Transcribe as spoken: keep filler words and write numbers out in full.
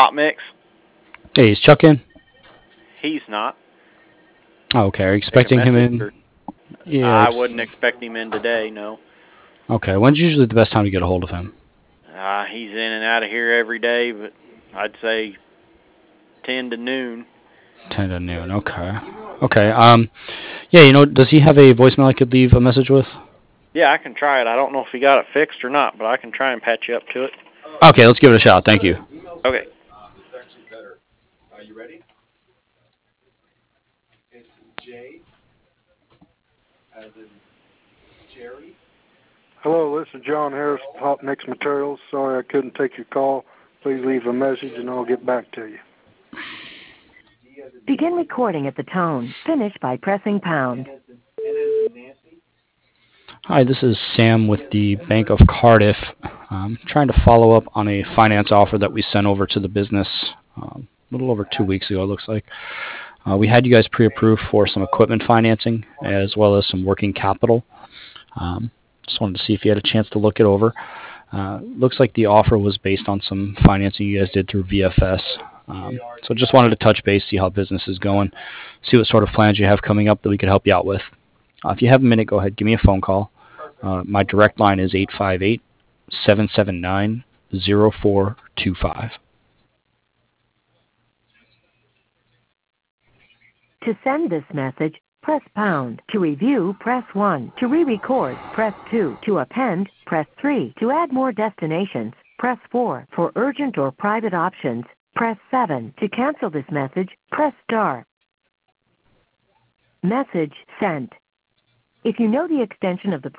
hot mix. Hey, is Chuck in? He's not. Oh, okay. Are you Take a expecting him message, in? or Yeah. I Ex- wouldn't expect him in today. No. okay. When's usually the best time to get a hold of him? Uh, he's in and out of here every day, but I'd say ten to noon. Ten to noon. Okay. Okay. Um. Yeah. You know, does he have a voicemail I could leave a message with? Yeah, I can try it. I don't know if he got it fixed or not, but I can try and patch you up to it. Okay. Let's give it a shot. Thank you. Okay. Hello, this is John Harris, Hot Mix Materials. Sorry I couldn't take your call. Please leave a message and I'll get back to you. Begin recording at the tone. Finish by pressing pound. Hi, this is Sam with the Bank of Cardiff. I'm trying to follow up on a finance offer that we sent over to the business um, a little over two weeks ago, it looks like. Uh, we had you guys pre-approved for some equipment financing as well as some working capital. Um, just wanted to see if you had a chance to look it over. Uh, looks like the offer was based on some financing you guys did through V F S. Um, so just wanted to touch base, see how business is going, see what sort of plans you have coming up that we could help you out with. Uh, if you have a minute, go ahead, give me a phone call. Uh, my direct line is eight five eight, seven seven nine, zero four two five. To send this message, press pound. To review, press one. To re-record, press two. To append, press three. To add more destinations, press four. For urgent or private options, press seven. To cancel this message, press star. Message sent. If you know the extension of the person